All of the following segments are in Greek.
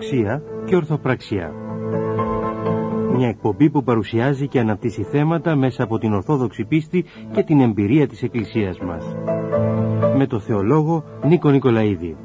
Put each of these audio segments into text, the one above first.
Ορθοδοξία και Ορθοπραξία. Μια εκπομπή που παρουσιάζει και αναπτύσσει θέματα μέσα από την Ορθόδοξη πίστη και την εμπειρία της Εκκλησίας μας. Με το θεολόγο Νίκο Νικολαίδη.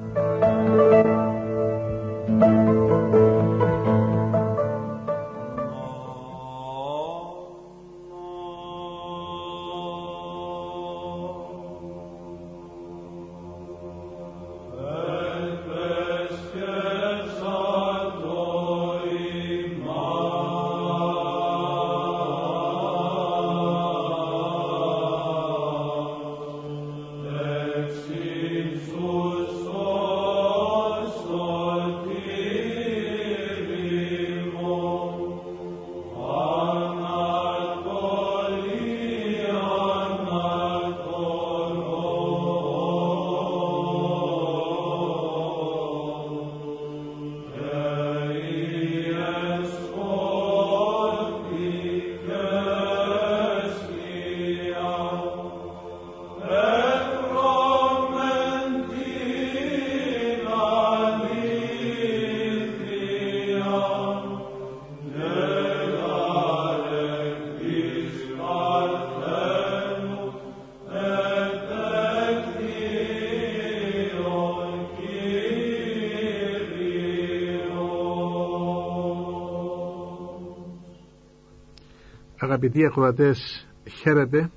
Αγαπητοί ακροατές, χαίρετε.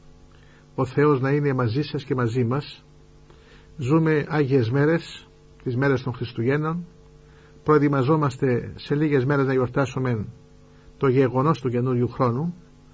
Ο Θεός να είναι μαζί σας και μαζί μας. Ζούμε Άγιες μέρες, τις μέρες των Χριστουγέννων. Προετοιμαζόμαστε σε λίγες μέρες να γιορτάσουμε το γεγονός του καινούριου χρόνου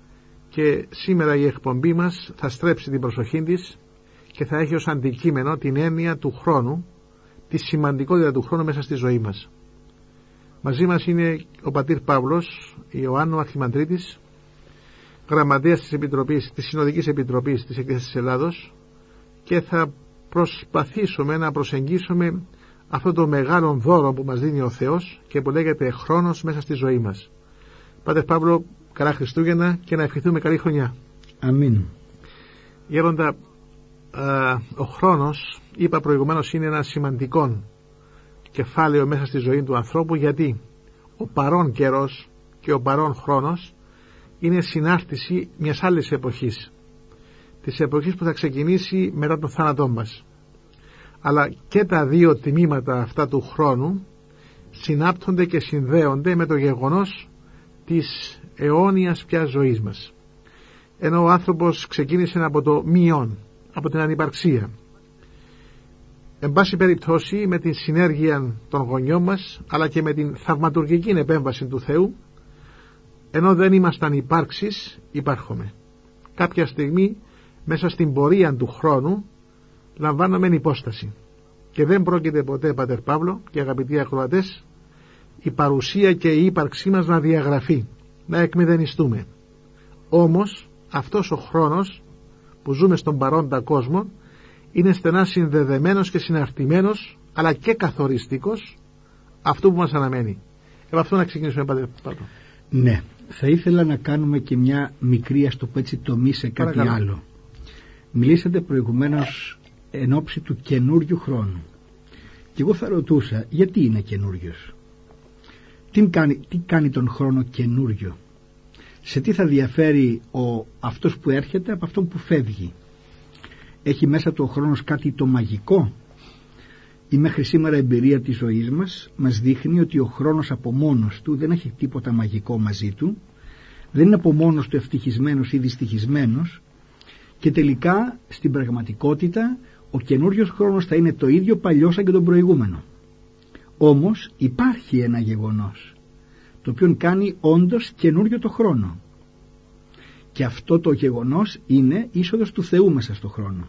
και σήμερα η εκπομπή μας θα στρέψει την προσοχή της και θα έχει ως αντικείμενο την έννοια του χρόνου, τη σημαντικότητα του χρόνου μέσα στη ζωή μας. Μαζί μας είναι ο πατήρ Παύλος Ιωάννου Αρχιμανδρίτης, γραμματέας της Συνοδικής Επιτροπής της Εκκλησίας της Ελλάδος, και θα προσπαθήσουμε να προσεγγίσουμε αυτό το μεγάλο δώρο που μας δίνει ο Θεός και που λέγεται χρόνος μέσα στη ζωή μας. Πάτερ Παύλο, καλά Χριστούγεννα και να ευχηθούμε καλή χρονιά. Αμήν. Γέροντα, ο χρόνος, είπα προηγουμένως, είναι ένα σημαντικό κεφάλαιο μέσα στη ζωή του ανθρώπου, γιατί ο παρόν καιρός και ο παρόν χρόνος είναι συνάρτηση μιας άλλης εποχής, της εποχής που θα ξεκινήσει μετά τον θάνατό μας. Αλλά και τα δύο τμήματα αυτά του χρόνου συνάπτονται και συνδέονται με το γεγονός της αιώνιας πια ζωής μας. Ενώ ο άνθρωπος ξεκίνησε από το μειόν, από την ανυπαρξία. Εν πάση περιπτώσει, με την συνέργεια των γονιών μας, αλλά και με την θαυματουργική επέμβαση του Θεού, ενώ δεν ήμασταν υπάρξεις, υπάρχουμε. Κάποια στιγμή μέσα στην πορεία του χρόνου λαμβάνουμε υπόσταση και δεν πρόκειται ποτέ, Πατέρ Παύλο και αγαπητοί ακροατές, η παρουσία και η ύπαρξή μας να διαγραφεί, να εκμηδενιστούμε. Όμως αυτός ο χρόνος που ζούμε στον παρόντα κόσμο είναι στενά συνδεδεμένος και συναρτημένος, αλλά και καθοριστικός αυτού που μας αναμένει. Από αυτό να ξεκινήσουμε, Πατέρ Παύλο. Ναι, θα ήθελα να κάνουμε και μια μικρή, ας το πω έτσι, τομή σε κάτι άλλο. Μιλήσατε προηγουμένως εν ώψη του καινούριου χρόνου και εγώ θα ρωτούσα, γιατί είναι καινούριος? Τι κάνει τον χρόνο καινούριο? Σε τι θα διαφέρει αυτός που έρχεται από αυτόν που φεύγει? Έχει μέσα του ο χρόνος κάτι το μαγικό? Η μέχρι σήμερα εμπειρία της ζωής μας δείχνει ότι ο χρόνος από μόνος του δεν έχει τίποτα μαγικό μαζί του, δεν είναι από μόνος του ευτυχισμένος ή δυστυχισμένος, και τελικά στην πραγματικότητα ο καινούριος χρόνος θα είναι το ίδιο παλιό σαν και τον προηγούμενο. Όμως υπάρχει ένα γεγονός το οποίο κάνει όντως καινούριο το χρόνο, και αυτό το γεγονός είναι είσοδος του Θεού μέσα στο χρόνο.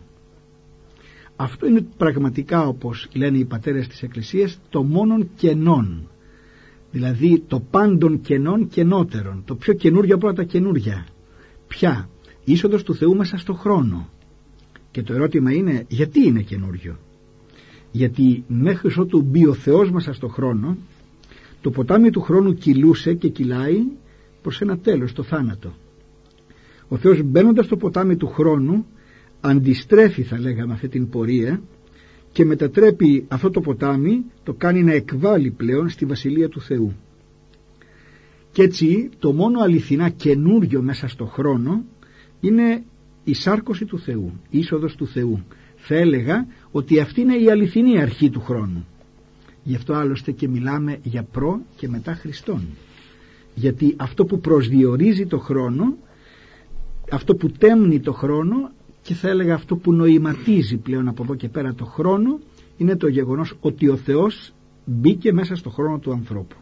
Αυτό είναι πραγματικά, όπως λένε οι πατέρες της Εκκλησίας, το μόνον κενόν, δηλαδή το πάντων κενών κενότερον, το πιο καινούριο από όλα τα καινούρια. Ποια? Είσοδος του Θεού μέσα στο χρόνο. Και το ερώτημα είναι, γιατί είναι καινούριο? Γιατί μέχρι ότου μπει ο Θεός μέσα στο χρόνο, το ποτάμι του χρόνου κυλούσε και κυλάει προς ένα τέλος, το θάνατο. Ο Θεός, μπαίνοντας στο ποτάμι του χρόνου, αντιστρέφει, θα λέγαμε, αυτή την πορεία και μετατρέπει αυτό το ποτάμι, το κάνει να εκβάλλει πλέον στη Βασιλεία του Θεού. Και έτσι το μόνο αληθινά καινούριο μέσα στο χρόνο είναι η σάρκωση του Θεού, η είσοδος του Θεού. Θα έλεγα ότι αυτή είναι η αληθινή αρχή του χρόνου. Γι' αυτό άλλωστε και μιλάμε για προ και μετά Χριστόν. Γιατί αυτό που προσδιορίζει το χρόνο, αυτό που τέμνει το χρόνο και θα έλεγα αυτό που νοηματίζει πλέον από εδώ και πέρα το χρόνο, είναι το γεγονός ότι ο Θεός μπήκε μέσα στο χρόνο του ανθρώπου.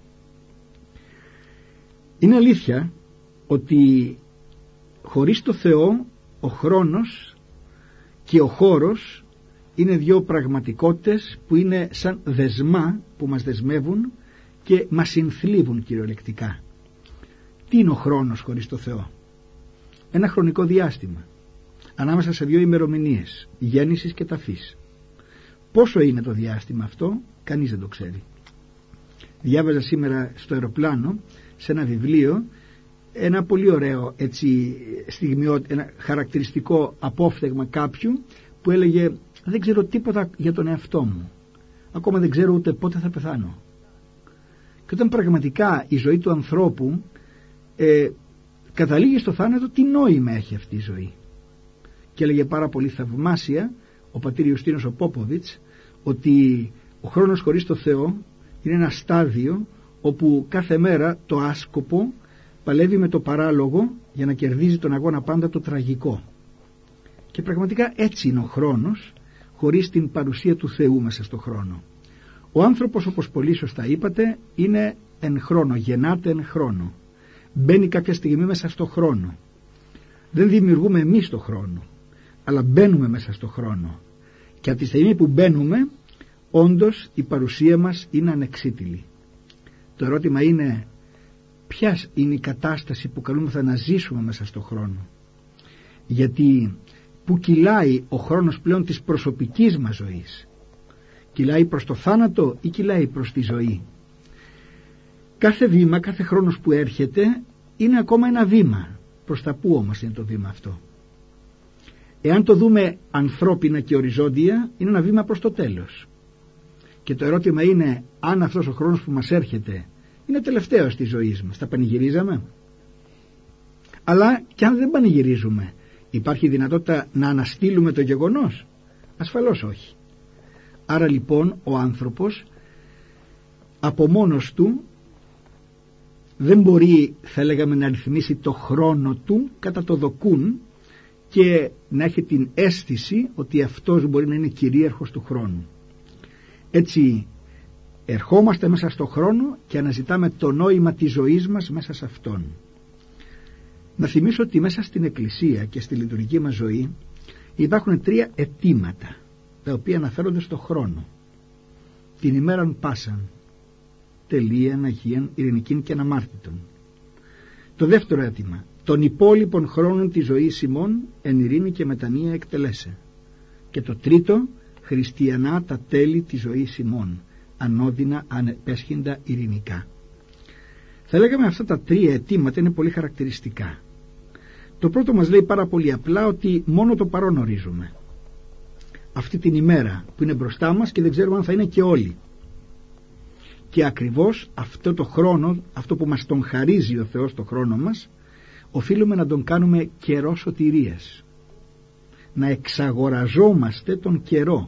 Είναι αλήθεια ότι χωρίς το Θεό ο χρόνος και ο χώρος είναι δύο πραγματικότητες που είναι σαν δεσμά που μας δεσμεύουν και μας συνθλίβουν κυριολεκτικά. Τι είναι ο χρόνος χωρίς το Θεό? Ένα χρονικό διάστημα ανάμεσα σε δύο ημερομηνίες, γέννησης και ταφής. Πόσο είναι το διάστημα αυτό? Κανείς δεν το ξέρει. Διάβαζα σήμερα στο αεροπλάνο σε ένα βιβλίο ένα πολύ ωραίο ένα χαρακτηριστικό απόφθεγμα κάποιου που έλεγε δεν ξέρω τίποτα για τον εαυτό μου, ακόμα δεν ξέρω ούτε πότε θα πεθάνω. Και όταν πραγματικά η ζωή του ανθρώπου καταλήγει στο θάνατο, τι νόημα έχει αυτή η ζωή? Και έλεγε πάρα πολύ θαυμάσια ο πατήρ Ιουστίνος ο Πόποβιτς ότι ο χρόνος χωρίς το Θεό είναι ένα στάδιο όπου κάθε μέρα το άσκοπο παλεύει με το παράλογο για να κερδίζει τον αγώνα πάντα το τραγικό. Και πραγματικά έτσι είναι ο χρόνος χωρίς την παρουσία του Θεού μέσα στο χρόνο. Ο άνθρωπος, όπως πολύ σωστά είπατε, είναι εν χρόνο, γεννάται εν χρόνο. Μπαίνει κάποια στιγμή μέσα στο χρόνο. Δεν δημιουργούμε εμείς το χρόνο, αλλά μπαίνουμε μέσα στο χρόνο. Και από τη στιγμή που μπαίνουμε, όντως η παρουσία μας είναι ανεξίτηλη. Το ερώτημα είναι ποια είναι η κατάσταση που καλούμεθα να ζήσουμε μέσα στο χρόνο. Γιατί που κυλάει ο χρόνος πλέον της προσωπικής μας ζωής? Κυλάει προς το θάνατο ή κυλάει προς τη ζωή? Κάθε βήμα, κάθε χρόνος που έρχεται είναι ακόμα ένα βήμα. Προς τα πού όμως είναι το βήμα αυτό? Εάν το δούμε ανθρώπινα και οριζόντια, είναι ένα βήμα προς το τέλος. Και το ερώτημα είναι αν αυτός ο χρόνος που μας έρχεται είναι τελευταίος της ζωής μας. Τα πανηγυρίζαμε? Αλλά και αν δεν πανηγυρίζουμε, υπάρχει δυνατότητα να αναστείλουμε το γεγονός? Ασφαλώς όχι. Άρα λοιπόν ο άνθρωπος από μόνος του δεν μπορεί, θα λέγαμε, να ρυθμίσει το χρόνο του κατά το δοκούν και να έχει την αίσθηση ότι αυτός μπορεί να είναι κυρίαρχος του χρόνου. Έτσι ερχόμαστε μέσα στο χρόνο και αναζητάμε το νόημα της ζωής μας μέσα σε αυτόν. Να θυμίσω ότι μέσα στην Εκκλησία και στη λειτουργική μας ζωή υπάρχουν 3 αιτήματα τα οποία αναφέρονται στο χρόνο. Την ημέραν πάσαν, τελείαν, αγίαν, ειρηνικήν και αναμάρτητον. Το δεύτερο αίτημα, των υπόλοιπων χρόνων της ζωής ημών εν ειρήνη και μετανία εκτελέσε. Και το τρίτο, χριστιανά τα τέλη της ζωής ημών, ανώδυνα ανεπέσχυντα ειρηνικά. Θα λέγαμε αυτά τα 3 αιτήματα είναι πολύ χαρακτηριστικά. Το πρώτο μας λέει πάρα πολύ απλά ότι μόνο το παρόν ορίζουμε. Αυτή την ημέρα που είναι μπροστά μας και δεν ξέρουμε αν θα είναι και όλοι. Και ακριβώς αυτό το χρόνο, αυτό που μας τον χαρίζει ο Θεός το χρόνο μας, οφείλουμε να τον κάνουμε καιρό σωτηρίας. Να εξαγοραζόμαστε τον καιρό.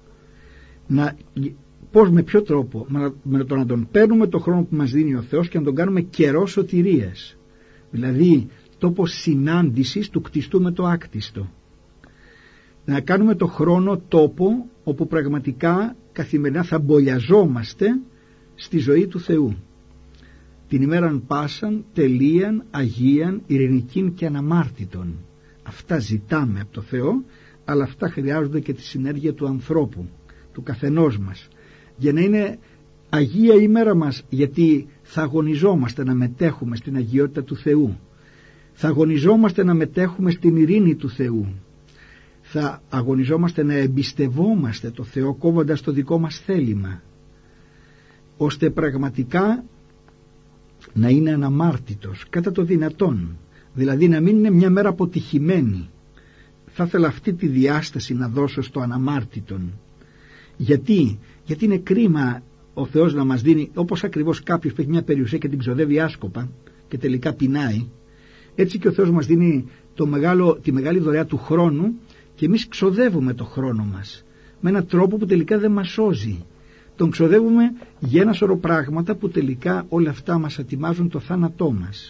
Πώς, με ποιο τρόπο? Με το να τον παίρνουμε το χρόνο που μας δίνει ο Θεός και να τον κάνουμε καιρό σωτηρίας. Δηλαδή τόπο συνάντησης του κτιστού με το άκτιστο. Να κάνουμε το χρόνο τόπο όπου πραγματικά καθημερινά θα μπολιαζόμαστε στη ζωή του Θεού. Την ημέραν πάσαν, τελείαν, αγίαν, ειρηνικήν και αναμάρτητον. Αυτά ζητάμε από το Θεό, αλλά αυτά χρειάζονται και τη συνέργεια του ανθρώπου, του καθενός μας, για να είναι αγία η μέρα μας, γιατί θα αγωνιζόμαστε να μετέχουμε στην αγιότητα του Θεού, θα αγωνιζόμαστε να μετέχουμε στην ειρήνη του Θεού, θα αγωνιζόμαστε να εμπιστευόμαστε το Θεό κόβοντας το δικό μας θέλημα, ώστε πραγματικά να είναι αναμάρτητος κατά το δυνατόν, δηλαδή να μην είναι μια μέρα αποτυχημένη. Θα ήθελα αυτή τη διάσταση να δώσω στο αναμάρτητον, Γιατί είναι κρίμα ο Θεός να μας δίνει, όπως ακριβώς κάποιος που έχει μια περιουσία και την ξοδεύει άσκοπα και τελικά πεινάει, έτσι και ο Θεός μας δίνει τη μεγάλη δωρεά του χρόνου και εμείς ξοδεύουμε το χρόνο μας με έναν τρόπο που τελικά δεν μας σώζει. Τον ξοδεύουμε για ένα σωρό πράγματα που τελικά όλα αυτά μας ετοιμάζουν το θάνατό μας.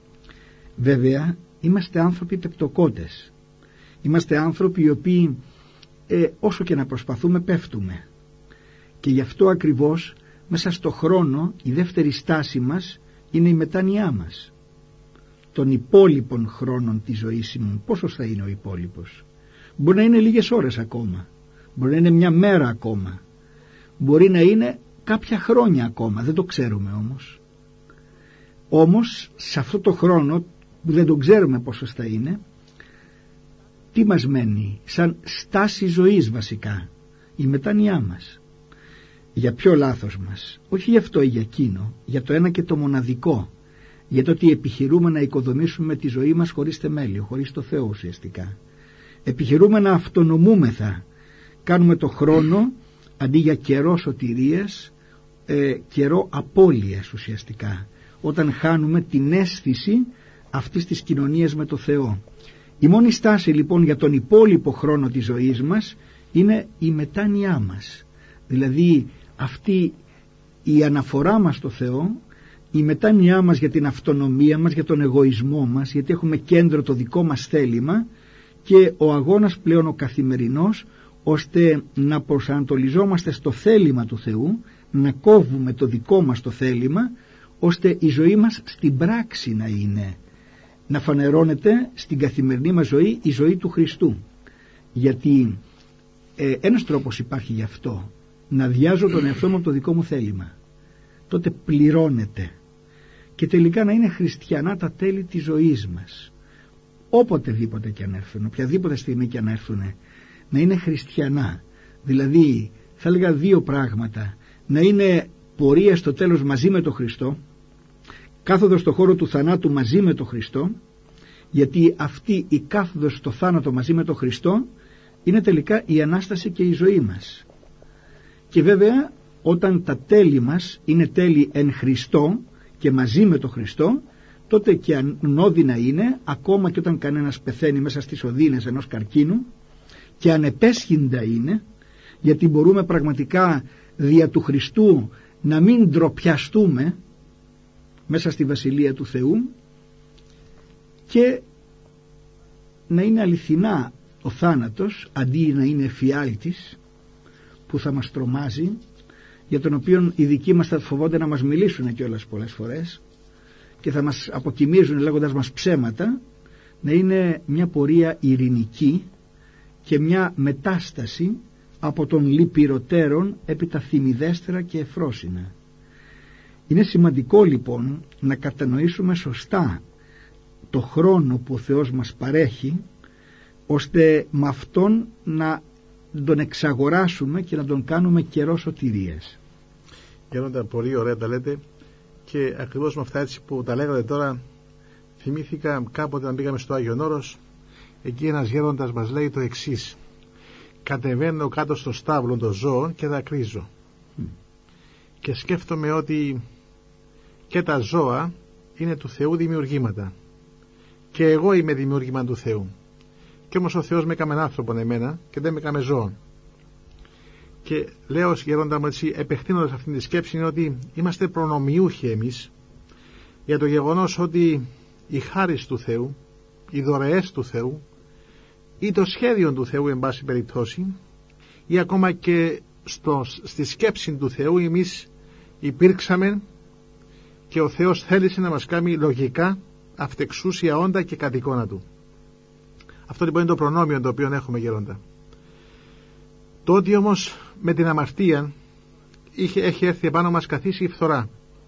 Βέβαια είμαστε άνθρωποι τεπτοκότες. Είμαστε άνθρωποι οι οποίοι όσο και να προσπαθούμε πέφτουμε. Και γι' αυτό ακριβώς μέσα στο χρόνο η δεύτερη στάση μας είναι η μετάνοιά μας. Των υπόλοιπων χρόνων της ζωής μου, πόσος θα είναι ο υπόλοιπος? Μπορεί να είναι λίγες ώρες ακόμα, μπορεί να είναι μια μέρα ακόμα, μπορεί να είναι κάποια χρόνια ακόμα, δεν το ξέρουμε όμως. Όμως σε αυτό το χρόνο που δεν τον ξέρουμε πόσος θα είναι, τι μας μένει σαν στάση ζωής βασικά? Η μετάνοιά μας. Για ποιο λάθος μας? Όχι για αυτό ή για εκείνο, για το ένα και το μοναδικό, για το ότι επιχειρούμε να οικοδομήσουμε τη ζωή μας χωρίς θεμέλιο, χωρίς το Θεό ουσιαστικά. Επιχειρούμε να αυτονομούμεθα, κάνουμε το χρόνο αντί για καιρό σωτηρίας, καιρό απώλειας ουσιαστικά, όταν χάνουμε την αίσθηση αυτής της κοινωνίας με το Θεό. Η μόνη στάση λοιπόν για τον υπόλοιπο χρόνο της ζωής μας είναι η μετάνοιά μας, δηλαδή αυτή η αναφορά μας στο Θεό, η μετάνοιά μας για την αυτονομία μας, για τον εγωισμό μας, γιατί έχουμε κέντρο το δικό μας θέλημα, και ο αγώνας πλέον ο καθημερινός, ώστε να προσανατολιζόμαστε στο θέλημα του Θεού, να κόβουμε το δικό μας το θέλημα, ώστε η ζωή μας στην πράξη να είναι, να φανερώνεται στην καθημερινή μας ζωή η ζωή του Χριστού. Γιατί ένας τρόπος υπάρχει γι' αυτό, να αδειάζω τον εαυτό μου από το δικό μου θέλημα, τότε πληρώνεται, και τελικά να είναι χριστιανά τα τέλη της ζωής μας, όποτεδήποτε και αν έρθουν, οποιαδήποτε στιγμή και αν έρθουν, να είναι χριστιανά. Δηλαδή θα έλεγα δύο πράγματα: να είναι πορεία στο τέλος μαζί με τον Χριστό, κάθοδος στο χώρο του θανάτου μαζί με τον Χριστό, γιατί αυτή η κάθοδος στο θάνατο μαζί με τον Χριστό είναι τελικά η Ανάσταση και η ζωή μας. Και βέβαια όταν τα τέλη μας είναι τέλη εν Χριστώ και μαζί με τον Χριστό, τότε και ανώδυνα είναι, ακόμα και όταν κανένας πεθαίνει μέσα στις οδύνες ενός καρκίνου, και ανεπέσχυντα είναι, γιατί μπορούμε πραγματικά δια του Χριστού να μην ντροπιαστούμε μέσα στη Βασιλεία του Θεού, και να είναι αληθινά ο θάνατος αντί να είναι εφιάλτης που θα μας τρομάζει, για τον οποίο οι δικοί μας θα φοβόνται να μας μιλήσουν κιόλας πολλές φορές και θα μας αποκοιμίζουν λέγοντας μας ψέματα. Να είναι μια πορεία ειρηνική και μια μετάσταση από τον λυπηροτέρων επί τα θυμιδέστερα και εφρόσινα. Είναι σημαντικό λοιπόν να κατανοήσουμε σωστά το χρόνο που ο Θεός μας παρέχει, ώστε με αυτόν να τον εξαγοράσουμε και να τον κάνουμε καιρό σωτηρίας. Γέροντα, πολύ ωραία τα λέτε, και ακριβώς με αυτά έτσι που τα λέγατε τώρα, θυμήθηκα κάποτε να πήγαμε στο Άγιον Όρος. Εκεί ένας γέροντας μας λέει το εξής: κατεβαίνω κάτω στο στάβλο των ζώων και δακρύζω. Και σκέφτομαι ότι και τα ζώα είναι του Θεού δημιουργήματα και εγώ είμαι δημιούργημα του Θεού, και όμως ο Θεός με έκαμε άνθρωπον εμένα και δεν με έκαμε ζώων. Και λέω γέροντα μου έτσι, επεκτείνοντας αυτήν τη σκέψη, είναι ότι είμαστε προνομιούχοι εμείς για το γεγονός ότι η χάρις του Θεού, οι δωρεές του Θεού ή το σχέδιο του Θεού εν πάση περιπτώσει, ή ακόμα και στη σκέψη του Θεού εμείς υπήρξαμε και ο Θεός θέλησε να μας κάνει λογικά αυτεξούσια όντα και κατ' εικόνα του. Αυτό λοιπόν είναι το προνόμιο το οποίο έχουμε, γέροντα. Το ότι όμως με την αμαρτία έχει έρθει επάνω μας καθίσει η φθορά,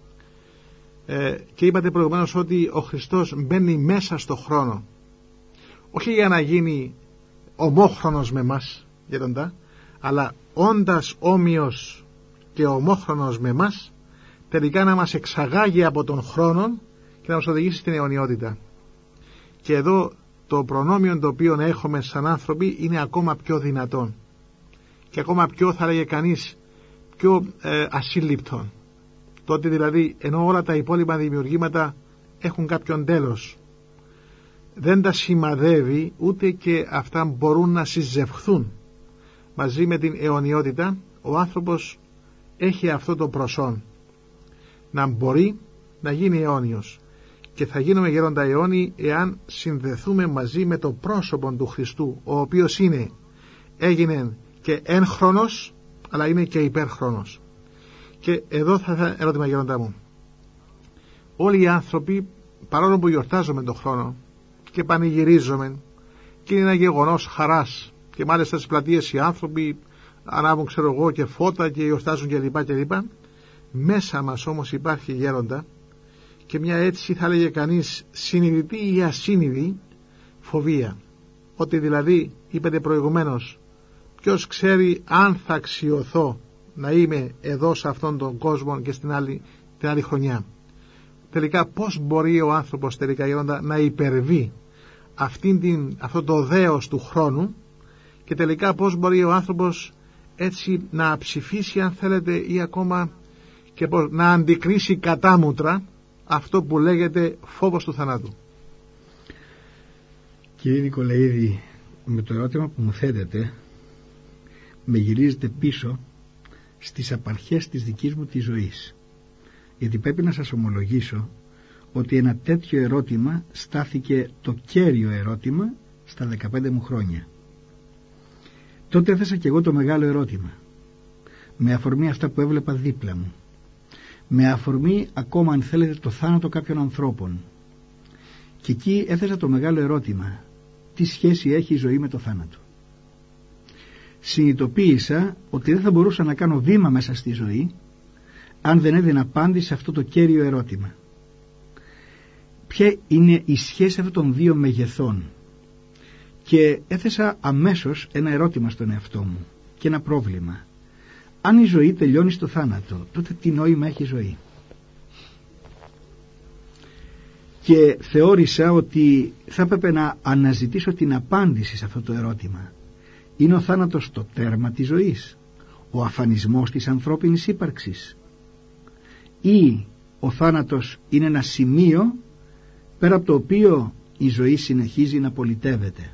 και είπατε προηγουμένως ότι ο Χριστός μπαίνει μέσα στο χρόνο, όχι για να γίνει ομόχρονος με μας, γέροντα, αλλά όντας όμοιος και ομόχρονος με μας, τελικά να μας εξαγάγει από τον χρόνο και να μας οδηγήσει στην αιωνιότητα. Και εδώ το προνόμιο το οποίο έχουμε σαν άνθρωποι είναι ακόμα πιο δυνατόν, και ακόμα πιο, θα λέγε κανείς, πιο ασύλληπτον. Τότε δηλαδή, ενώ όλα τα υπόλοιπα δημιουργήματα έχουν κάποιον τέλος, δεν τα σημαδεύει, ούτε και αυτά μπορούν να συζευχθούν μαζί με την αιωνιότητα. Ο άνθρωπος έχει αυτό το προσόν, να μπορεί να γίνει αιώνιος, και θα γίνουμε γέροντα αιώνιοι εάν συνδεθούμε μαζί με το πρόσωπο του Χριστού, ο οποίος έγινε και έγχρονος, αλλά είναι και υπέρχρονος. Και εδώ θα ερώτημα, γέροντα μου, όλοι οι άνθρωποι, παρόλο που γιορτάζουμε τον χρόνο και πανηγυρίζουμε και είναι ένα γεγονός χαράς, και μάλιστα στις πλατείες οι άνθρωποι ανάβουν, ξέρω εγώ, και φώτα και γιορτάζουν κλπ. Μέσα μας όμως υπάρχει, γέροντα, και μια, έτσι θα λέγε κανείς, συνειδητή ή ασύνειδη φοβία, ότι δηλαδή, είπατε προηγουμένως, ποιος ξέρει αν θα αξιωθώ να είμαι εδώ σε αυτόν τον κόσμο και την άλλη χρονιά. Τελικά πώς μπορεί ο άνθρωπος, τελικά, γέροντα, να υπερβεί αυτό το δέος του χρόνου, και τελικά πώς μπορεί ο άνθρωπος έτσι να ψηφίσει, αν θέλετε, ή ακόμα και πώς να αντικρίσει κατάμουτρα αυτό που λέγεται φόβος του θανάτου. Κύριε Νικολαίδη, με το ερώτημα που μου θέτετε με γυρίζετε πίσω στις απαρχές της δικής μου της ζωής, γιατί πρέπει να σας ομολογήσω ότι ένα τέτοιο ερώτημα στάθηκε το κέριο ερώτημα στα 15 μου χρόνια. Τότε έθεσα και εγώ το μεγάλο ερώτημα, με αφορμή αυτά που έβλεπα δίπλα μου, με αφορμή ακόμα, αν θέλετε, το θάνατο κάποιων ανθρώπων, και εκεί έθεσα το μεγάλο ερώτημα: τι σχέση έχει η ζωή με το θάνατο? Συνειδητοποίησα ότι δεν θα μπορούσα να κάνω βήμα μέσα στη ζωή αν δεν έδινα απάντηση σε αυτό το κέριο ερώτημα. Ποια είναι η σχέση αυτών των δύο μεγεθών? Και έθεσα αμέσως ένα ερώτημα στον εαυτό μου και ένα πρόβλημα: αν η ζωή τελειώνει στο θάνατο, τότε τι νόημα έχει η ζωή? Και θεώρησα ότι θα έπρεπε να αναζητήσω την απάντηση σε αυτό το ερώτημα. Είναι ο θάνατος το τέρμα της ζωής, ο αφανισμός της ανθρώπινης ύπαρξης, ή ο θάνατος είναι ένα σημείο πέρα από το οποίο η ζωή συνεχίζει να πολιτεύεται?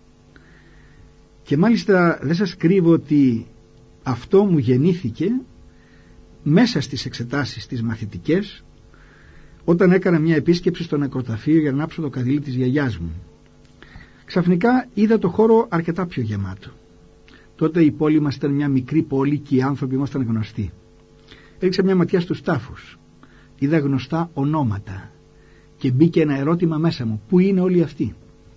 Και μάλιστα δεν σας κρύβω ότι αυτό μου γεννήθηκε μέσα στις εξετάσεις τις μαθητικές, όταν έκανα μια επίσκεψη στο νεκροταφείο για να ανάψω το καδίλι της γιαγιάς μου. Ξαφνικά είδα το χώρο αρκετά πιο γεμάτο. Τότε η πόλη μας ήταν μια μικρή πόλη και οι άνθρωποι μας ήταν γνωστοί. Έριξα μια ματιά στους τάφους, είδα γνωστά ονόματα και μπήκε ένα ερώτημα μέσα μου: πού είναι όλοι αυτοί?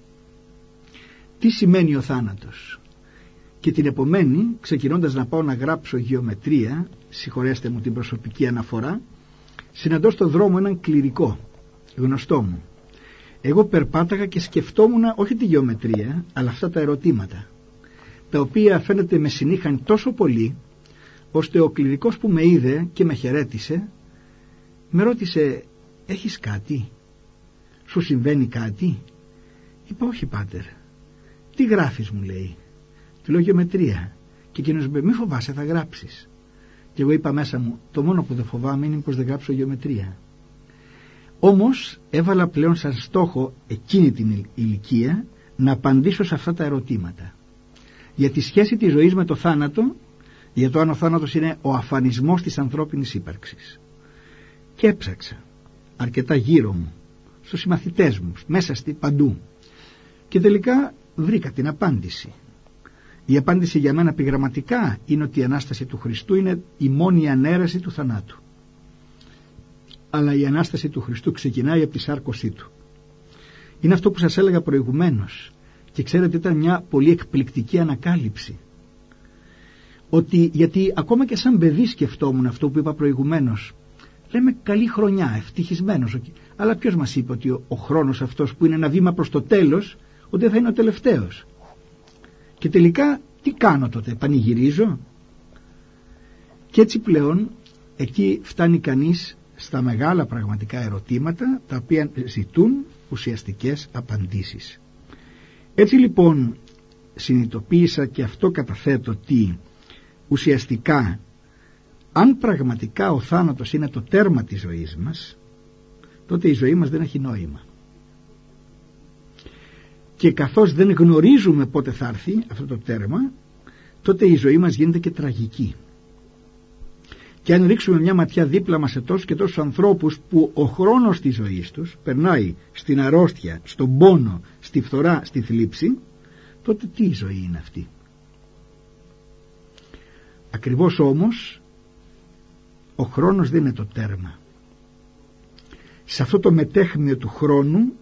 Τι σημαίνει ο θάνατος? Και την επομένη, ξεκινώντας να πάω να γράψω γεωμετρία, συγχωρέστε μου την προσωπική αναφορά, συναντώ στον δρόμο έναν κληρικό γνωστό μου. Εγώ περπάταγα και σκεφτόμουν όχι τη γεωμετρία, αλλά αυτά τα ερωτήματα, τα οποία φαίνεται με συνήχαν τόσο πολύ, ώστε ο κληρικός που με είδε και με χαιρέτησε, με ρώτησε: έχεις κάτι? Σου συμβαίνει κάτι? Είπα: όχι, πάτερ. Τι γράφεις? μου λέει. Του λέω: γεωμετρία. Και εκείνος με: μη φοβάσαι, θα γράψεις. Και εγώ είπα μέσα μου: το μόνο που δεν φοβάμαι είναι πως δεν γράψω γεωμετρία. Όμως έβαλα πλέον σαν στόχο εκείνη την ηλικία να απαντήσω σε αυτά τα ερωτήματα, για τη σχέση της ζωής με το θάνατο, για το αν ο θάνατος είναι ο αφανισμός της ανθρώπινης ύπαρξης. Και έψαξα αρκετά γύρω μου, στους συμμαθητές μου, μέσα παντού, και τελικά βρήκα την απάντηση. Η απάντηση για μένα επιγραμματικά είναι ότι η Ανάσταση του Χριστού είναι η μόνη ανέρεση του θανάτου. Αλλά η Ανάσταση του Χριστού ξεκινάει από τη σάρκωσή του. Είναι αυτό που σας έλεγα προηγουμένως, και ξέρετε, ήταν μια πολύ εκπληκτική ανακάλυψη. Ότι, γιατί ακόμα και σαν παιδί σκεφτόμουν αυτό που είπα προηγουμένως, λέμε καλή χρονιά, ευτυχισμένος, αλλά ποιος μας είπε ότι ο χρόνος αυτός που είναι ένα βήμα προς το τέλος, ότι θα είναι ο τελευταίος? Και τελικά τι κάνω τότε? Πανηγυρίζω? Και έτσι πλέον εκεί φτάνει κανείς στα μεγάλα πραγματικά ερωτήματα, τα οποία ζητούν ουσιαστικές απαντήσεις. Έτσι λοιπόν συνειδητοποίησα, και αυτό καταθέτω, ότι ουσιαστικά, αν πραγματικά ο θάνατος είναι το τέρμα της ζωής μας, τότε η ζωή μας δεν έχει νόημα. Και καθώς δεν γνωρίζουμε πότε θα έρθει αυτό το τέρμα, τότε η ζωή μας γίνεται και τραγική. Και αν ρίξουμε μια ματιά δίπλα μας σε τόσους και τόσους ανθρώπους που ο χρόνος της ζωής τους περνάει στην αρρώστια, στον πόνο, στη φθορά, στη θλίψη, τότε τι ζωή είναι αυτή? Ακριβώς όμως ο χρόνος δεν είναι το τέρμα. Σε αυτό το μετέχμιο του χρόνου,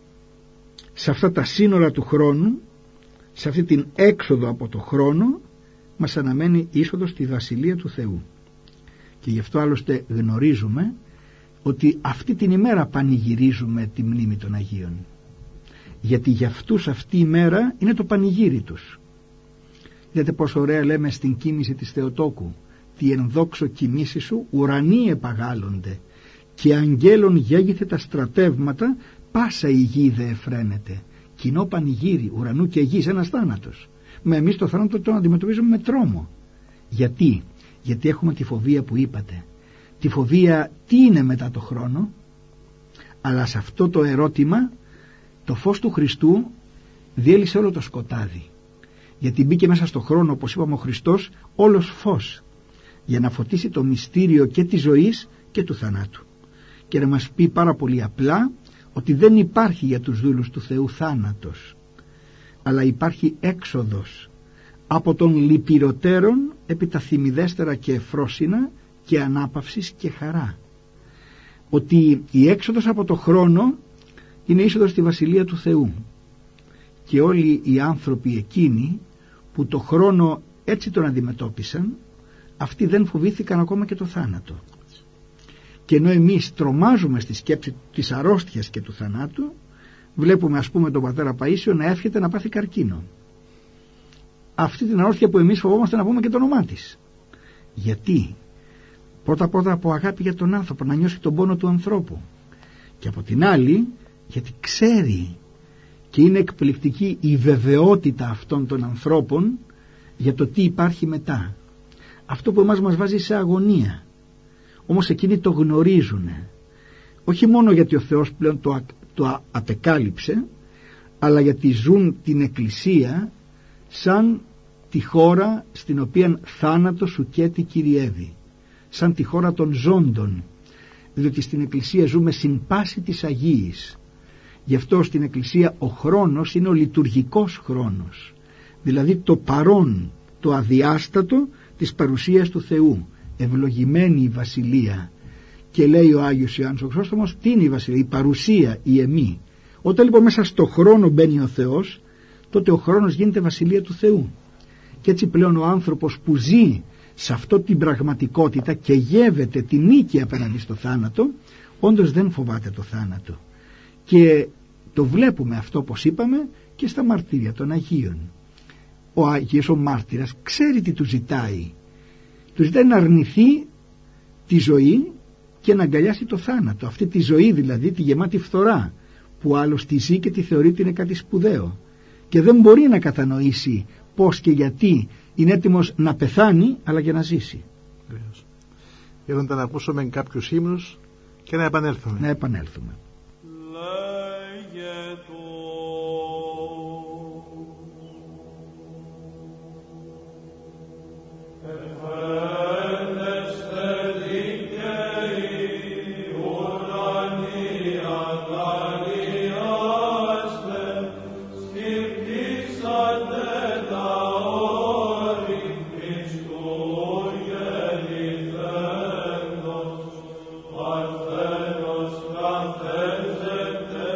σε αυτά τα σύνορα του χρόνου, σε αυτή την έξοδο από το χρόνο, μας αναμένει είσοδος στη Βασιλεία του Θεού. Και γι' αυτό άλλωστε γνωρίζουμε ότι αυτή την ημέρα πανηγυρίζουμε τη μνήμη των Αγίων. Γιατί για αυτούς αυτή η ημέρα είναι το πανηγύρι τους. Είδατε πόσο ωραία λέμε στην κοίμηση της Θεοτόκου: «Τι ενδόξω κοιμήσει σου ουρανοί επαγάλλονται και αγγέλων γέγιθε τα στρατεύματα, πάσα η γη δε εφραίνεται». Κοινό πανηγύρι ουρανού και γης, ένας θάνατος. Μα εμείς το θάνατο τον αντιμετωπίζουμε με τρόμο. Γιατί? Γιατί έχουμε τη φοβία που είπατε. Τη φοβία τι είναι μετά το χρόνο. Αλλά σε αυτό το ερώτημα το φως του Χριστού διέλυσε όλο το σκοτάδι. Γιατί μπήκε μέσα στο χρόνο, όπως είπαμε, ο Χριστός όλος φως, για να φωτίσει το μυστήριο και της ζωής και του θανάτου. Και να μας πει πάρα πολύ απλά ότι δεν υπάρχει για τους δούλους του Θεού θάνατος, αλλά υπάρχει έξοδος από των λυπηροτέρων επί τα θυμιδέστερα και εφρόσινα και ανάπαυσης και χαρά. Ότι η έξοδος από το χρόνο είναι είσοδος στη Βασιλεία του Θεού. Και όλοι οι άνθρωποι εκείνοι που το χρόνο έτσι τον αντιμετώπισαν, αυτοί δεν φοβήθηκαν ακόμα και το θάνατο. Και ενώ εμείς τρομάζουμε στη σκέψη της αρρώστιας και του θανάτου, βλέπουμε ας πούμε τον πατέρα Παΐσιο να εύχεται να πάθει καρκίνο. Αυτή την αρρώστια που εμείς φοβόμαστε να πούμε και το όνομά της. Γιατί? Πρώτα από αγάπη για τον άνθρωπο, να νιώσει τον πόνο του ανθρώπου. Και από την άλλη, γιατί ξέρει και είναι εκπληκτική η βεβαιότητα αυτών των ανθρώπων για το τι υπάρχει μετά. Αυτό που εμάς μας βάζει σε αγωνία. Όμως εκείνοι το γνωρίζουν. Όχι μόνο γιατί ο Θεός πλέον το απεκάλυψε, αλλά γιατί ζουν την Εκκλησία σαν τη χώρα στην οποία θάνατος ουκέτι κυριεύει. Σαν τη χώρα των ζώντων. Διότι στην Εκκλησία ζούμε συν πάση της Αγίης. Γι' αυτό στην Εκκλησία ο χρόνος είναι ο λειτουργικός χρόνος. Δηλαδή το παρόν, το αδιάστατο της παρουσίας του Θεού. Ευλογημένη η Βασιλεία. Και λέει ο Άγιος Ιωάννης ο Χρυσόστομος, τι είναι η Βασιλεία? Η παρουσία, η εμή. Όταν λοιπόν μέσα στο χρόνο μπαίνει ο Θεός, τότε ο χρόνος γίνεται Βασιλεία του Θεού. Και έτσι πλέον ο άνθρωπος που ζει σε αυτό την πραγματικότητα και γεύεται τη νίκη απέναντι στο θάνατο, όντως δεν φοβάται το θάνατο. Και το βλέπουμε αυτό, όπως είπαμε, και στα μαρτύρια των Αγίων. Ο Άγιος ο μάρτυρας ξέρει τι του ζητάει. Του ζητάει να αρνηθεί τη ζωή και να αγκαλιάσει το θάνατο. Αυτή τη ζωή δηλαδή, τη γεμάτη φθορά, που άλλος τη ζει και τη θεωρεί ότι είναι κάτι σπουδαίο. Και δεν μπορεί να κατανοήσει πώς και γιατί είναι έτοιμος να πεθάνει, αλλά και να ζήσει. Γέροντα, να ακούσουμε κάποιους ύμνους και να επανέλθουμε. Να επανέλθουμε. Athenos,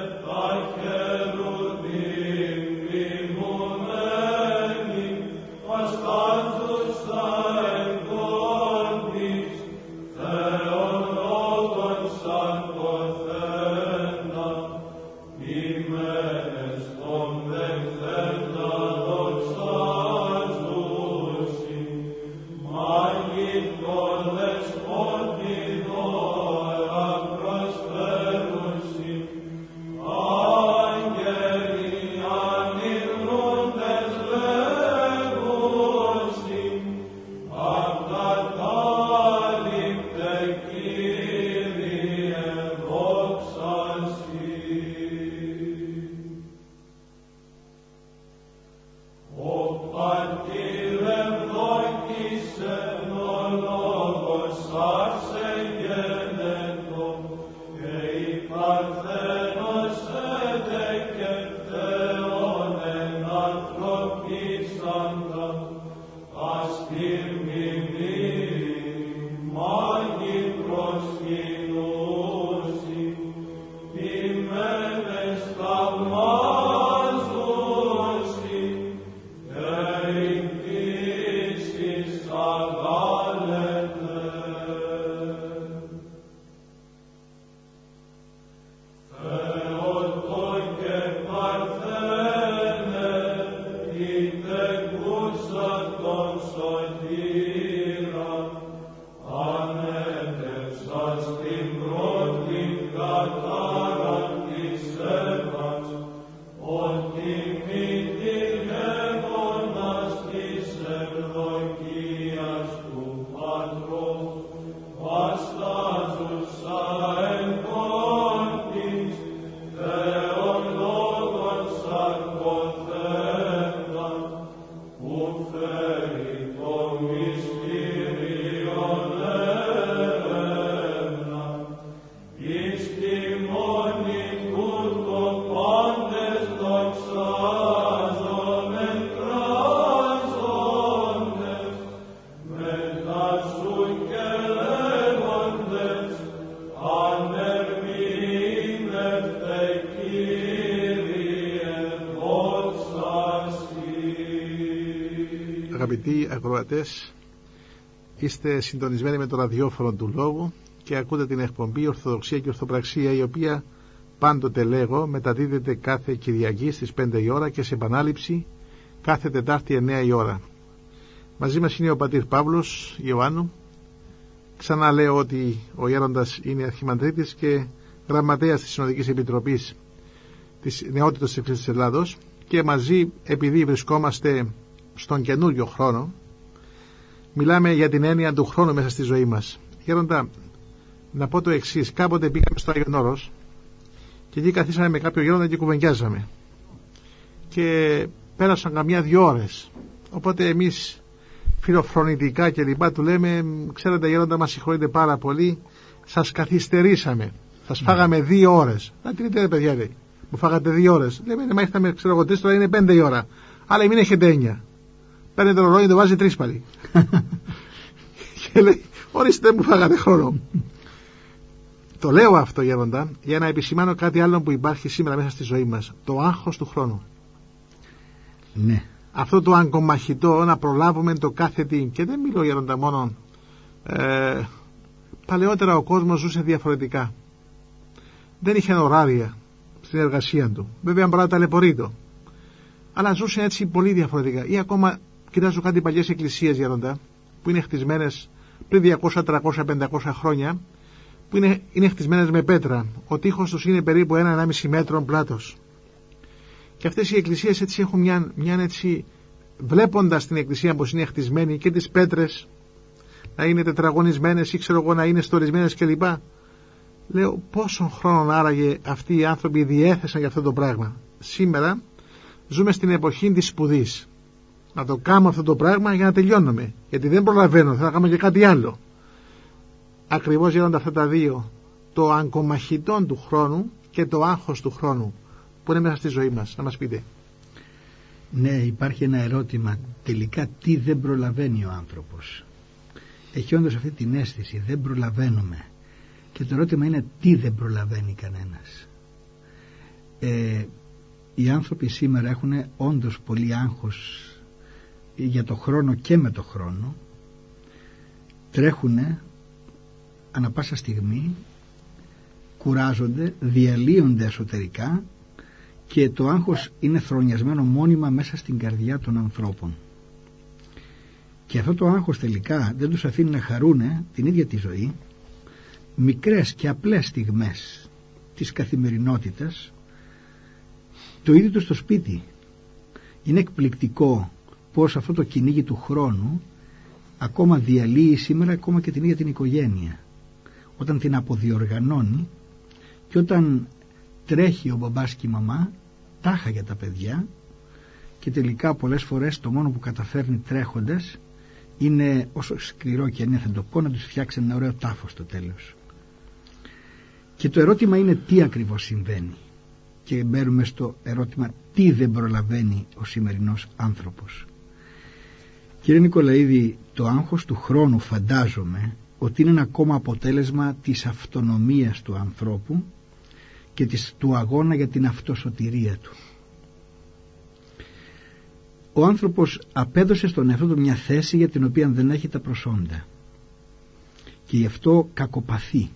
Αγαπητοί ακροατές, είστε συντονισμένοι με το ραδιόφωνο του Λόγου και ακούτε την εκπομπή Ορθοδοξία και Ορθοπραξία, η οποία πάντοτε λέγω μεταδίδεται κάθε Κυριακή στις 5 η ώρα και σε επανάληψη κάθε Τετάρτη 9 η ώρα. Μαζί μας είναι ο πατήρ Παύλος Ιωάννου. Ξαναλέω ότι ο Γέροντας είναι αρχιμανδρίτης και γραμματέας της Συνοδικής Επιτροπής της Νεότητας της Εκκλησίας της Ελλάδος, και μαζί, επειδή βρισκόμαστε στον καινούριο χρόνο, μιλάμε για την έννοια του χρόνου μέσα στη ζωή μας. Γέροντα, να πω το εξής: κάποτε πήγαμε στο Άγιον Όρος και εκεί καθίσαμε με κάποιο γέροντα και κουβεντιάζαμε και πέρασαν καμιά 2 ώρες. Οπότε εμείς φιλοφρονητικά και λοιπά του λέμε: ξέρετε γέροντα, μας συγχωρείτε πάρα πολύ, σας καθυστερήσαμε, σας φάγαμε 2 ώρες. Να τι λέτε παιδιά, λέει, μου φάγατε 2 ώρες. Λέμε: μα ήρθαμε, ξέρω εγώ, 3, τώρα είναι 5 η ώρα. Αλλά μην έχετε 9. Παίρνετε το ρολόι, το βάζει 3 πάλι. Και λέει: ορίστε, μου φάγατε χρόνο. Το λέω αυτό, γέροντα, για να επισημάνω κάτι άλλο που υπάρχει σήμερα μέσα στη ζωή μας: το άγχος του χρόνου. Ναι. Αυτό το αγκομαχητό να προλάβουμε το κάθε τι. Και δεν μιλώ, γέροντα, μόνο. Παλαιότερα ο κόσμος ζούσε διαφορετικά. Δεν είχε ωράρια στην εργασία του. Βέβαια μπορεί να ταλαιπωρείτο, αλλά ζούσε έτσι πολύ διαφορετικά. Ή ακόμα κοιτάζω κάτι παλιές εκκλησίες, γέροντα, που είναι χτισμένες πριν 200, 300, 500 χρόνια, που είναι χτισμένες με πέτρα. Ο τείχος τους είναι περίπου 1,5 μέτρο πλάτος. Και αυτές οι εκκλησίες έτσι έχουν μια έτσι, βλέποντας την εκκλησία πως είναι χτισμένη και τις πέτρες να είναι τετραγωνισμένες ή ξέρω εγώ να είναι στορισμένες κλπ. Λέω, πόσον χρόνο άραγε αυτοί οι άνθρωποι διέθεσαν για αυτό το πράγμα. Σήμερα ζούμε στην εποχή της σπουδής. Να το κάνουμε αυτό το πράγμα για να τελειώνουμε. Γιατί δεν προλαβαίνω, θα κάνουμε και κάτι άλλο. Ακριβώς γίνονται αυτά τα δύο. Το αγκομαχητόν του χρόνου και το άγχος του χρόνου που είναι μέσα στη ζωή μας. Να μας πείτε. Ναι, υπάρχει ένα ερώτημα. Τελικά τι δεν προλαβαίνει ο άνθρωπος? Έχει όντως αυτή την αίσθηση, δεν προλαβαίνουμε. Και το ερώτημα είναι τι δεν προλαβαίνει κανένας. Οι άνθρωποι σήμερα έχουν όντως πολύ άγχος για το χρόνο και με το χρόνο. Τρέχουνε ανα πάσα στιγμή, κουράζονται, διαλύονται εσωτερικά και το άγχος είναι θρονιασμένο μόνιμα μέσα στην καρδιά των ανθρώπων. Και αυτό το άγχος τελικά δεν τους αφήνει να χαρούνε την ίδια τη ζωή. Μικρές και απλές στιγμές της καθημερινότητας, το ίδιο του στο σπίτι. Είναι εκπληκτικό πως αυτό το κυνήγι του χρόνου ακόμα διαλύει σήμερα ακόμα και την ίδια την οικογένεια, όταν την αποδιοργανώνει και όταν τρέχει ο μπαμπάς και η μαμά τάχα για τα παιδιά, και τελικά πολλές φορές το μόνο που καταφέρνει τρέχοντας είναι, όσο σκληρό και είναι θα το πω, να τους φτιάξει ένα ωραίο τάφο στο τέλος. Και το ερώτημα είναι τι ακριβώς συμβαίνει, και μπαίνουμε στο ερώτημα τι δεν προλαβαίνει ο σημερινός άνθρωπος. Κύριε Νικολαίδη, το άγχος του χρόνου φαντάζομαι ότι είναι ένα ακόμα αποτέλεσμα της αυτονομίας του ανθρώπου και του αγώνα για την αυτοσωτηρία του. Ο άνθρωπος απέδωσε στον εαυτό του μια θέση για την οποία δεν έχει τα προσόντα και γι' αυτό κακοπαθεί.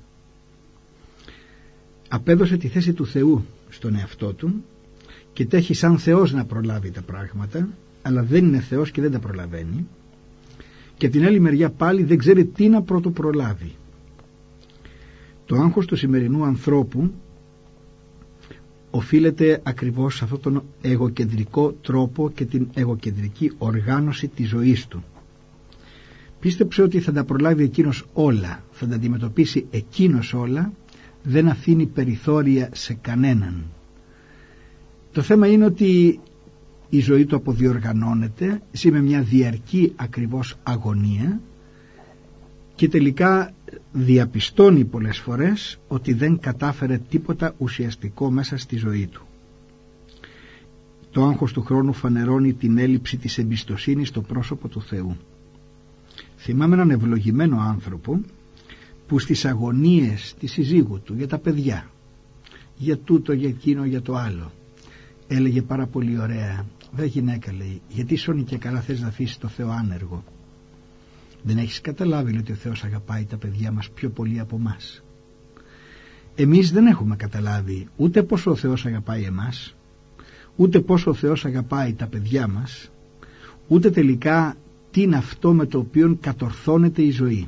Απέδωσε τη θέση του Θεού στον εαυτό του και τέχει σαν Θεός να προλάβει τα πράγματα, αλλά δεν είναι Θεός και δεν τα προλαβαίνει, και την άλλη μεριά πάλι δεν ξέρει τι να πρωτοπρολάβει. Το άγχος του σημερινού ανθρώπου οφείλεται ακριβώς σε αυτόν τον εγωκεντρικό τρόπο και την εγωκεντρική οργάνωση της ζωής του. Πίστεψε ότι θα τα προλάβει εκείνος όλα, θα τα αντιμετωπίσει εκείνος όλα, δεν αφήνει περιθώρια σε κανέναν. Το θέμα είναι ότι η ζωή του αποδιοργανώνεται, ζει με μια διαρκή ακριβώς αγωνία και τελικά διαπιστώνει πολλές φορές ότι δεν κατάφερε τίποτα ουσιαστικό μέσα στη ζωή του. Το άγχος του χρόνου φανερώνει την έλλειψη της εμπιστοσύνης στο πρόσωπο του Θεού. Θυμάμαι έναν ευλογημένο άνθρωπο που στις αγωνίες της συζύγου του για τα παιδιά, για τούτο, για εκείνο, για το άλλο, έλεγε πάρα πολύ ωραία: «Δε γυναίκα», λέει, «γιατί σώνει και καλά θες να αφήσεις το Θεό άνεργο? Δεν έχεις καταλάβει, λέει, ότι ο Θεός αγαπάει τα παιδιά μας πιο πολύ από μας. Εμείς δεν έχουμε καταλάβει ούτε πόσο ο Θεός αγαπάει εμάς, ούτε πόσο ο Θεός αγαπάει τα παιδιά μας, ούτε τελικά τι είναι αυτό με το οποίο κατορθώνεται η ζωή.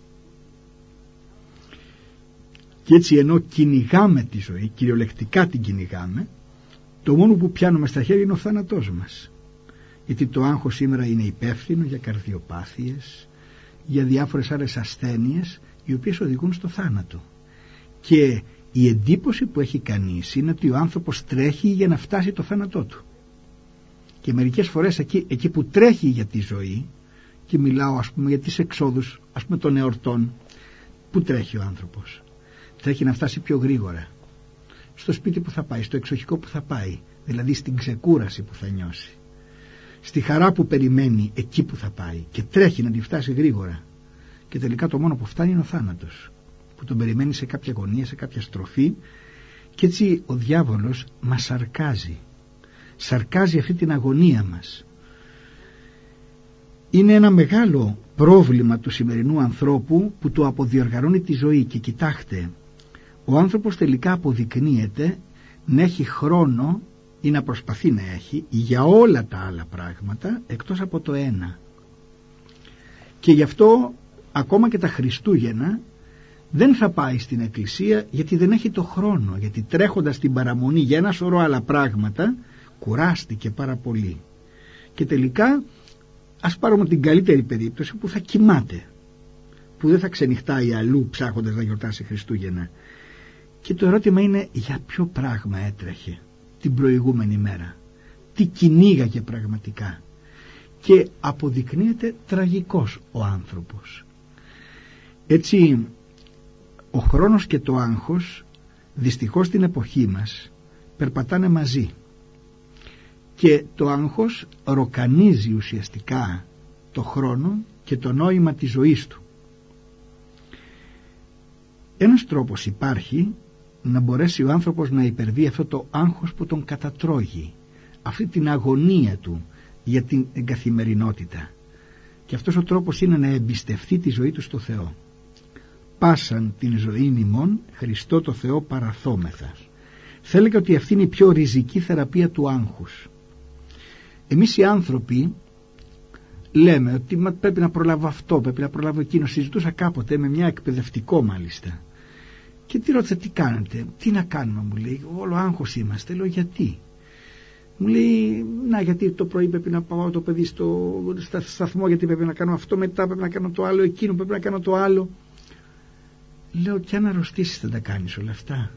Και έτσι, ενώ κυνηγάμε τη ζωή, κυριολεκτικά την κυνηγάμε, το μόνο που πιάνουμε στα χέρια είναι ο θάνατός μας. Γιατί το άγχος σήμερα είναι υπεύθυνο για καρδιοπάθειες, για διάφορες άλλες ασθένειες, οι οποίες οδηγούν στο θάνατο. Και η εντύπωση που έχει κανείς είναι ότι ο άνθρωπος τρέχει για να φτάσει το θάνατό του. Και μερικές φορές εκεί που τρέχει για τη ζωή, και μιλάω ας πούμε για τις εξόδους ας πούμε των εορτών, που τρέχει ο άνθρωπος? Τρέχει να φτάσει πιο γρήγορα στο σπίτι που θα πάει, στο εξοχικό που θα πάει, δηλαδή στην ξεκούραση που θα νιώσει, στη χαρά που περιμένει εκεί που θα πάει, και τρέχει να τη φτάσει γρήγορα, και τελικά το μόνο που φτάνει είναι ο θάνατος, που τον περιμένει σε κάποια γωνία, σε κάποια στροφή. Και έτσι ο διάβολος μας σαρκάζει αυτή την αγωνία μας. Είναι ένα μεγάλο πρόβλημα του σημερινού ανθρώπου που του αποδιοργανώνει τη ζωή. Και κοιτάξτε, ο άνθρωπος τελικά αποδεικνύεται να έχει χρόνο, ή να προσπαθεί να έχει, για όλα τα άλλα πράγματα εκτός από το ένα. Και γι' αυτό ακόμα και τα Χριστούγεννα δεν θα πάει στην εκκλησία, γιατί δεν έχει το χρόνο, γιατί τρέχοντας την παραμονή για ένα σωρό άλλα πράγματα κουράστηκε πάρα πολύ. Και τελικά ας πάρουμε την καλύτερη περίπτωση, που θα κοιμάται, που δεν θα ξενυχτάει αλλού ψάχνοντας να γιορτάσει Χριστούγεννα. Και το ερώτημα είναι, για ποιο πράγμα έτρεχε την προηγούμενη μέρα, τι κυνήγαγε πραγματικά? Και αποδεικνύεται τραγικός ο άνθρωπος. Έτσι ο χρόνος και το άγχος δυστυχώς στην εποχή μας περπατάνε μαζί, και το άγχος ροκανίζει ουσιαστικά το χρόνο και το νόημα της ζωής του. Ένας τρόπος υπάρχει να μπορέσει ο άνθρωπος να υπερβεί αυτό το άγχος που τον κατατρώγει, αυτή την αγωνία του για την καθημερινότητα, και αυτός ο τρόπος είναι να εμπιστευτεί τη ζωή του στο Θεό. «Πάσαν την ζωή ημών Χριστό το Θεό παραθόμεθα». Θα έλεγα ότι αυτή είναι η πιο ριζική θεραπεία του άγχους. Εμείς οι άνθρωποι λέμε ότι πρέπει να προλάβω αυτό, πρέπει να προλάβω εκείνο. Συζητούσα κάποτε με μια εκπαιδευτικό μάλιστα, και τη ρώτησα, τι κάνετε? Τι να κάνουμε, μου λέει, όλο άγχος είμαστε. Λέω, γιατί? Μου λέει, γιατί το πρωί πρέπει να πάω το παιδί στο σταθμό, γιατί πρέπει να κάνω αυτό, μετά πρέπει να κάνω το άλλο, εκείνο πρέπει να κάνω το άλλο. Λέω, και αν αρρωστήσεις θα τα κάνεις όλα αυτά?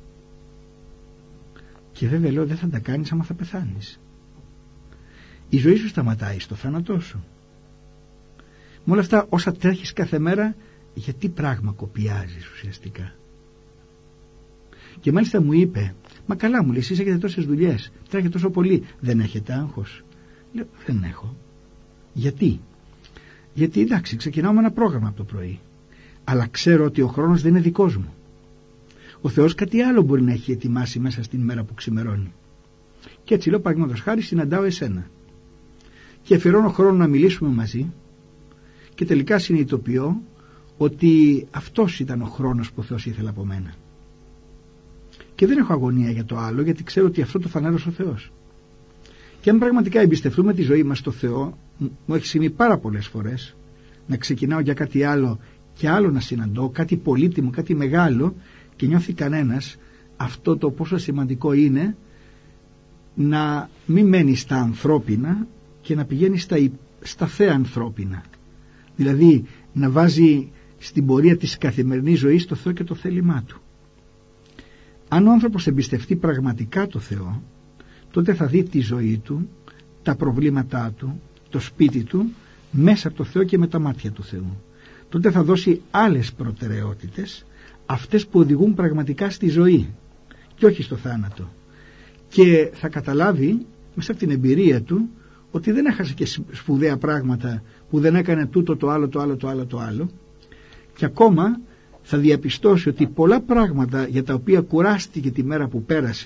Και βέβαια λέω, δεν θα τα κάνεις άμα θα πεθάνεις. Η ζωή σου σταματάει στο θάνατό σου. Με όλα αυτά όσα τρέχεις κάθε μέρα, γιατί πράγμα κοπιάζεις ουσιαστικά? Και μάλιστα μου είπε, μα καλά, μου λέει, εσείς έχετε τόσες δουλειές, τρέχετε τόσο πολύ, δεν έχετε άγχος? Λέω, δεν έχω. Γιατί? Γιατί εντάξει, ξεκινάω με ένα πρόγραμμα από το πρωί, αλλά ξέρω ότι ο χρόνος δεν είναι δικός μου. Ο Θεός κάτι άλλο μπορεί να έχει ετοιμάσει μέσα στην μέρα που ξημερώνει. Και έτσι λέω, παραδείγματος χάρη, συναντάω εσένα και αφιερώνω χρόνο να μιλήσουμε μαζί, και τελικά συνειδητοποιώ ότι αυτός ήταν ο χρόνος που ο Θεός ήθελε από μένα. Και δεν έχω αγωνία για το άλλο, γιατί ξέρω ότι αυτό το φανέρωσε ο Θεός. Και αν πραγματικά εμπιστευτούμε τη ζωή μας στο Θεό, μου έχει συμβεί πάρα πολλές φορές να ξεκινάω για κάτι άλλο και άλλο να συναντώ, κάτι πολύτιμο, κάτι μεγάλο, και νιώθει κανένας αυτό το πόσο σημαντικό είναι να μην μένει στα ανθρώπινα και να πηγαίνει στα θέα ανθρώπινα. Δηλαδή να βάζει στην πορεία της καθημερινής ζωής το Θεό και το θέλημά του. Αν ο άνθρωπος εμπιστευτεί πραγματικά το Θεό, τότε θα δει τη ζωή του, τα προβλήματά του, το σπίτι του μέσα από το Θεό και με τα μάτια του Θεού. Τότε θα δώσει άλλες προτεραιότητες, αυτές που οδηγούν πραγματικά στη ζωή και όχι στο θάνατο. Και θα καταλάβει μέσα από την εμπειρία του ότι δεν έχασε και σπουδαία πράγματα που δεν έκανε τούτο, το άλλο, και ακόμα θα διαπιστώσει ότι πολλά πράγματα για τα οποία κουράστηκε τη μέρα που πέρασε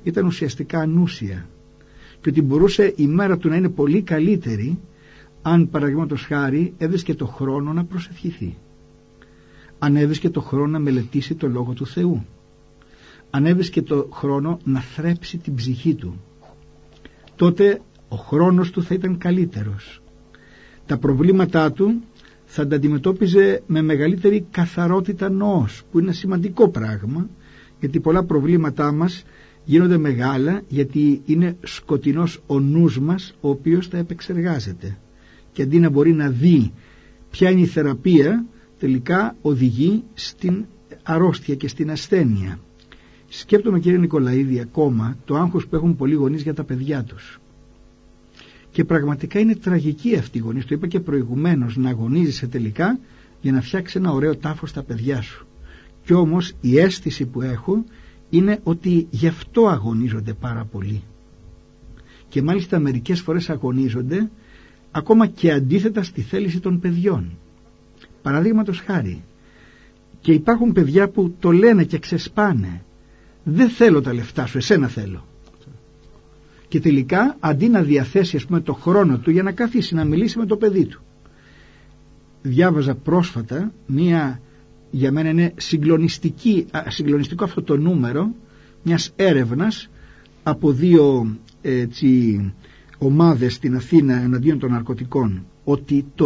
ήταν ουσιαστικά ανούσια και ότι μπορούσε η μέρα του να είναι πολύ καλύτερη αν, παραδείγματος χάρη, έβρισκε το χρόνο να προσευχηθεί, αν έβρισκε το χρόνο να μελετήσει το Λόγο του Θεού, αν έβρισκε το χρόνο να θρέψει την ψυχή του. Τότε ο χρόνος του θα ήταν καλύτερος. Τα προβλήματά του θα τα αντιμετώπιζε με μεγαλύτερη καθαρότητα νοός, που είναι ένα σημαντικό πράγμα, γιατί πολλά προβλήματά μας γίνονται μεγάλα γιατί είναι σκοτεινός ο νους μας, ο οποίος τα επεξεργάζεται, και αντί να μπορεί να δει ποια είναι η θεραπεία, τελικά οδηγεί στην αρρώστια και στην ασθένεια. Σκέπτομαι, κύριε Νικολαίδη, ακόμα το άγχος που έχουν πολλοί γονείς για τα παιδιά τους. Και πραγματικά είναι τραγική αυτή η γονείς, το είπα και προηγουμένως, να αγωνίζεσαι τελικά για να φτιάξει ένα ωραίο τάφο στα παιδιά σου. Κι όμως η αίσθηση που έχω είναι ότι γι' αυτό αγωνίζονται πάρα πολύ. Και μάλιστα μερικές φορές αγωνίζονται ακόμα και αντίθετα στη θέληση των παιδιών. Παραδείγματος χάρη, και υπάρχουν παιδιά που το λένε και ξεσπάνε, δεν θέλω τα λεφτά σου, εσένα θέλω. Και τελικά αντί να διαθέσει, ας πούμε, το χρόνο του για να καθίσει να μιλήσει με το παιδί του. Διάβαζα πρόσφατα μία, για μένα είναι συγκλονιστικό αυτό το νούμερο μιας έρευνας από δύο ομάδες στην Αθήνα εναντίον των ναρκωτικών, ότι το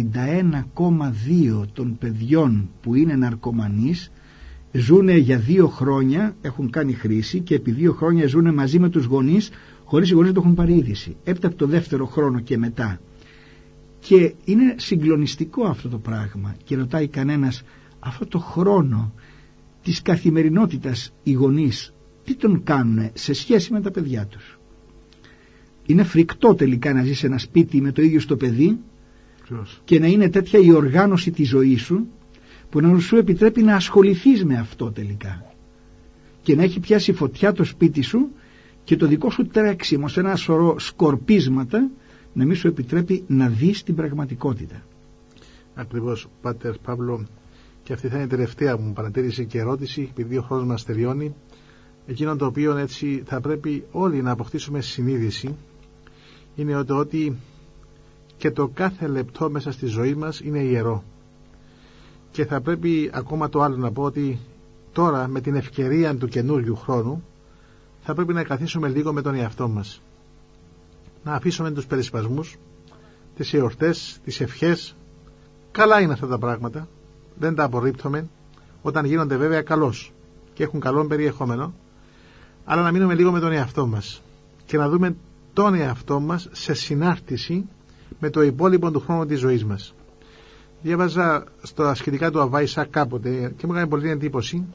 91,2 των παιδιών που είναι ναρκωμανείς ζούνε για 2 χρόνια, έχουν κάνει χρήση και επί 2 χρόνια ζούνε μαζί με τους γονείς, χωρίς οι γονείς να το έχουν πάρει είδηση, έπειτα από το δεύτερο χρόνο και μετά. Και είναι συγκλονιστικό αυτό το πράγμα, και ρωτάει κανένας, αυτό το χρόνο της καθημερινότητας οι γονείς τι τον κάνουν σε σχέση με τα παιδιά τους? Είναι φρικτό τελικά να ζεις σε ένα σπίτι με το ίδιο στο παιδί και να είναι τέτοια η οργάνωση της ζωής σου που να σου επιτρέπει να ασχοληθείς με αυτό τελικά, και να έχει πιάσει φωτιά το σπίτι σου και το δικό σου τρέξιμο σε ένα σωρό σκορπίσματα να μην σου επιτρέπει να δεις την πραγματικότητα. Ακριβώς, Πάτερ Παύλο, και αυτή θα είναι η τελευταία μου παρατήρηση και ερώτηση, επειδή ο χρόνος μας τελειώνει. Εκείνο το οποίο έτσι θα πρέπει όλοι να αποκτήσουμε συνείδηση είναι ότι και το κάθε λεπτό μέσα στη ζωή μας είναι ιερό. Και θα πρέπει ακόμα το άλλο να πω, ότι τώρα με την ευκαιρία του καινούριου χρόνου θα πρέπει να καθίσουμε λίγο με τον εαυτό μας, να αφήσουμε τους περισπασμούς, τις εορτές, τις ευχές. Καλά είναι αυτά τα πράγματα, δεν τα απορρίπτουμε όταν γίνονται βέβαια καλώς και έχουν καλό περιεχόμενο, αλλά να μείνουμε λίγο με τον εαυτό μας και να δούμε τον εαυτό μας σε συνάρτηση με το υπόλοιπο του χρόνου της ζωής μας. Διάβαζα στα σχετικά του Αβάησα κάποτε και μου έκανε πολύ εντύπωση.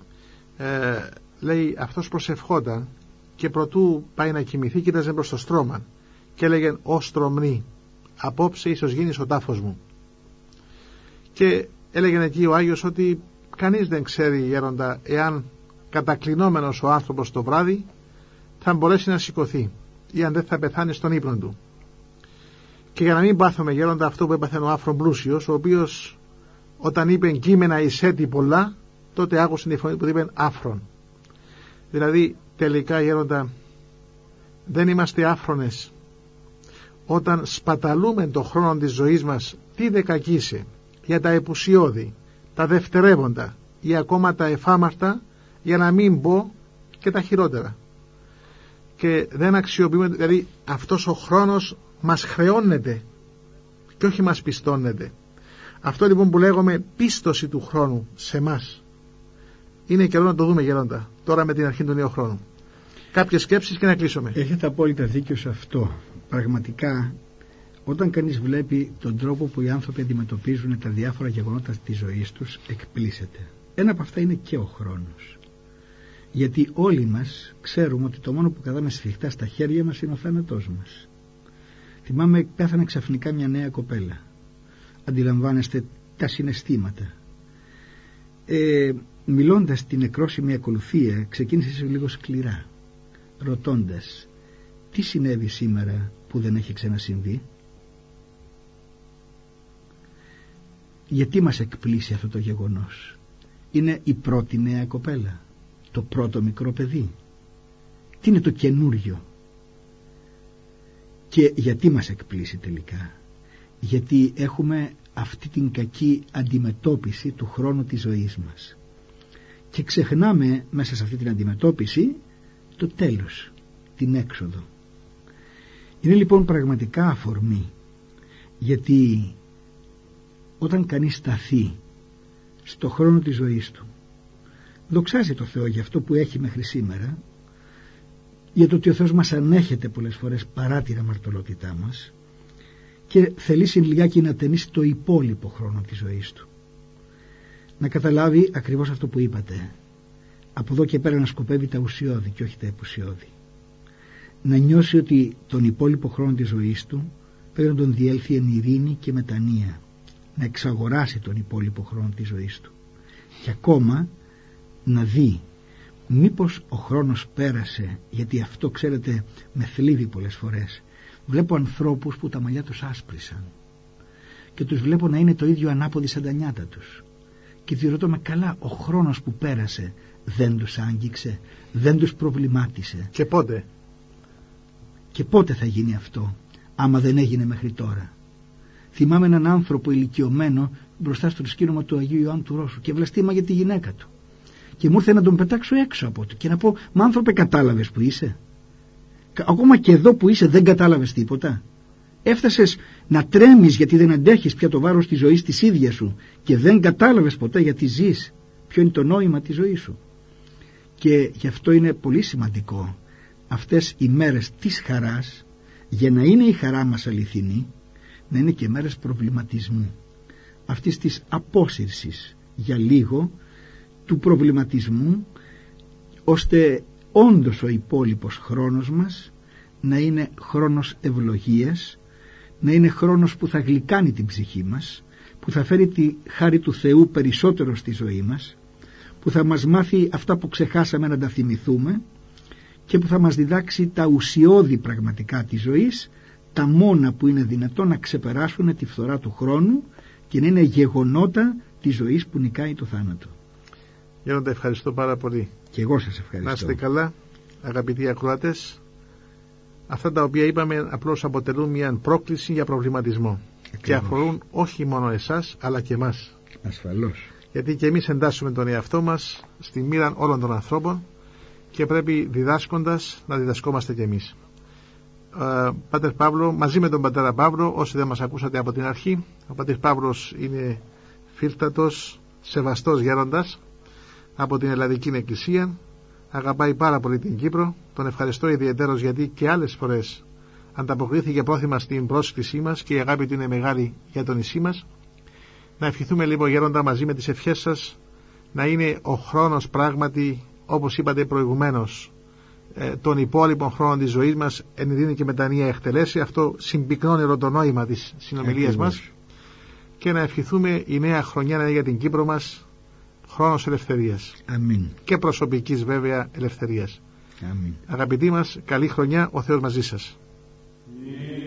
Λέει, αυτός προσευχόταν και προτού πάει να κοιμηθεί κοίταζε προς το στρώμα και έλεγε, «Ω στρωμνή, απόψε ίσως γίνεις ο τάφος μου». Και έλεγε εκεί ο Άγιος ότι κανείς δεν ξέρει, γέροντα, εάν κατακλεινόμενος ο άνθρωπος το βράδυ θα μπορέσει να σηκωθεί ή αν δεν θα πεθάνει στον ύπνο του. Και για να μην πάθουμε, γέροντα, αυτό που έπαθε ο άφρον πλούσιος, ο οποίος όταν είπε «κείμενα εισέτη πολλά», τότε άκουσε τη φωνή που είπε «άφρον». Δηλαδή τελικά, γέροντα, δεν είμαστε άφρονες όταν σπαταλούμε το χρόνο της ζωής μας τι δεκακίσε για τα επουσιώδη, τα δευτερεύοντα ή ακόμα τα εφάμαρτα, για να μην πω και τα χειρότερα, και δεν αξιοποιούμε. Δηλαδή αυτός ο χρόνος μας χρεώνεται και όχι μας πιστώνεται. Αυτό λοιπόν που λέγουμε πίστοση του χρόνου σε μας, είναι καιρό να το δούμε, γέροντα, τώρα με την αρχή του νέου χρόνου. Κάποιες σκέψεις και να κλείσουμε. Έχετε απόλυτα δίκιο σε αυτό. Πραγματικά, όταν κανείς βλέπει τον τρόπο που οι άνθρωποι αντιμετωπίζουν τα διάφορα γεγονότα της ζωής τους, εκπλήσεται. Ένα από αυτά είναι και ο χρόνος. Γιατί όλοι μας ξέρουμε ότι το μόνο που κρατάμε σφιχτά στα χέρια μας είναι ο θάνατός μας. Θυμάμαι, πέθανε ξαφνικά μια νέα κοπέλα. Αντιλαμβάνεστε τα συναισθήματα. Μιλώντας την νεκρόσιμη ακολουθία, ξεκίνησε λίγο σκληρά, ρωτώντας, τι συνέβη σήμερα που δεν έχει ξανασυμβεί? Γιατί μας εκπλήσει αυτό το γεγονός? Είναι η πρώτη νέα κοπέλα, το πρώτο μικρό παιδί. Τι είναι το καινούριο? Και γιατί μας εκπλήσει τελικά? Γιατί έχουμε αυτή την κακή αντιμετώπιση του χρόνου της ζωής μας και ξεχνάμε μέσα σε αυτή την αντιμετώπιση το τέλος, την έξοδο. Είναι λοιπόν πραγματικά αφορμή, γιατί όταν κανείς σταθεί στο χρόνο της ζωής του, δοξάζει το Θεό για αυτό που έχει μέχρι σήμερα, για το ότι ο Θεός μας ανέχεται πολλές φορές παρά την αμαρτωλότητά μας, και θελήσει λιγάκι να ταινίσει το υπόλοιπο χρόνο της ζωής του, να καταλάβει ακριβώς αυτό που είπατε, από εδώ και πέρα να σκοπεύει τα ουσιώδη και όχι τα επουσιώδη, να νιώσει ότι τον υπόλοιπο χρόνο της ζωής του πρέπει να τον διέλθει εν ειρήνη και μετανία, να εξαγοράσει τον υπόλοιπο χρόνο της ζωής του, και ακόμα να δει μήπως ο χρόνος πέρασε, γιατί αυτό ξέρετε με θλίβει πολλές φορές. Βλέπω ανθρώπους που τα μαλλιά τους άσπρισαν και τους βλέπω να είναι το ίδιο ανάποδοι σαν τα νιάτα τους και διερωτώ με, καλά, ο χρόνος που πέρασε δεν τους άγγιξε, δεν τους προβλημάτισε? Και πότε θα γίνει αυτό, άμα δεν έγινε μέχρι τώρα? Θυμάμαι έναν άνθρωπο ηλικιωμένο μπροστά στο σκήνομα του Αγίου Ιωάννου του Ρώσου και βλαστήμα για τη γυναίκα του, και μου ήρθε να τον πετάξω έξω από του και να πω, μα άνθρωπε, κατάλαβες που είσαι? Ακόμα και εδώ που είσαι δεν κατάλαβες τίποτα? Έφτασες να τρέμεις γιατί δεν αντέχεις πια το βάρος της ζωής της ίδιας σου και δεν κατάλαβες ποτέ γιατί ζεις, ποιο είναι το νόημα της ζωής σου? Και γι' αυτό είναι πολύ σημαντικό αυτές οι μέρες της χαράς, για να είναι η χαρά μας αληθινή, να είναι και μέρες προβληματισμού, αυτής της απόσυρσης για λίγο του προβληματισμού, ώστε όντως ο υπόλοιπος χρόνος μας να είναι χρόνος ευλογίας, να είναι χρόνος που θα γλυκάνει την ψυχή μας, που θα φέρει τη χάρη του Θεού περισσότερο στη ζωή μας, που θα μας μάθει αυτά που ξεχάσαμε να τα θυμηθούμε και που θα μας διδάξει τα ουσιώδη πραγματικά της ζωής, τα μόνα που είναι δυνατόν να ξεπεράσουν τη φθορά του χρόνου και να είναι γεγονότα της ζωής που νικάει το θάνατο. Γέροντα, ευχαριστώ πάρα πολύ. Και εγώ σας ευχαριστώ. Να είστε καλά, αγαπητοί ακροάτες. Αυτά τα οποία είπαμε απλώς αποτελούν μια πρόκληση για προβληματισμό. Ακριβώς. Και αφορούν όχι μόνο εσάς αλλά και εμάς. Ασφαλώς. Γιατί και εμείς εντάσσουμε τον εαυτό μας στη μοίρα όλων των ανθρώπων και πρέπει διδάσκοντας να διδασκόμαστε κι εμείς. Πάτερ Παύλο, μαζί με τον πατέρα Παύλο, όσοι δεν μας ακούσατε από την αρχή, ο πατήρ Παύλος είναι φίλτατος, σεβαστός γέροντας από την Ελλαδική Εκκλησία, αγαπάει πάρα πολύ την Κύπρο, τον ευχαριστώ ιδιαιτέρως γιατί και άλλες φορές ανταποκρίθηκε πρόθυμα στην πρόσκλησή μας και η αγάπη του είναι μεγάλη για το νησί μας. Να ευχηθούμε λίγο, γέροντα, μαζί με τις ευχές σας, να είναι ο χρόνος πράγματι, όπως είπατε προηγουμένως, τον υπόλοιπο χρόνο της ζωής μας εν ειρήνη και μετανία εκτελέσει. Αυτό συμπυκνώνει όλο το νόημα της συνομιλίας μας. Και να ευχηθούμε η νέα χρονιά να είναι για την Κύπρο μας χρόνος ελευθερίας. Αμήν. Και προσωπικής βέβαια ελευθερίας. Αμήν. Αγαπητοί μας, καλή χρονιά, ο Θεός μαζί σας.